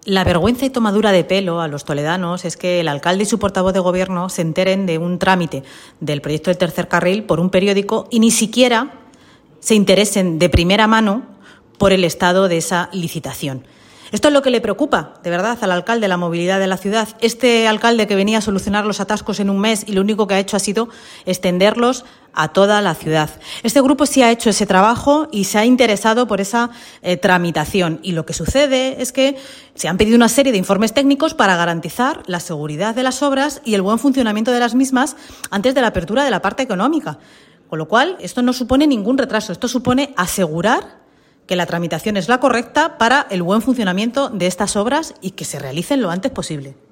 La vergüenza y tomadura de pelo a los toledanos es que el alcalde y su portavoz de gobierno se enteren de un trámite del proyecto del tercer carril por un periódico y ni siquiera se interesen de primera mano por el estado de esa licitación. Esto es lo que le preocupa, de verdad, al alcalde, la movilidad de la ciudad. Este alcalde que venía a solucionar los atascos en un mes y lo único que ha hecho ha sido extenderlos a toda la ciudad. Este grupo sí ha hecho ese trabajo y se ha interesado por esa tramitación. Y lo que sucede es que se han pedido una serie de informes técnicos para garantizar la seguridad de las obras y el buen funcionamiento de las mismas antes de la apertura de la parte económica. Con lo cual, esto no supone ningún retraso. Esto supone asegurar que la tramitación es la correcta para el buen funcionamiento de estas obras y que se realicen lo antes posible.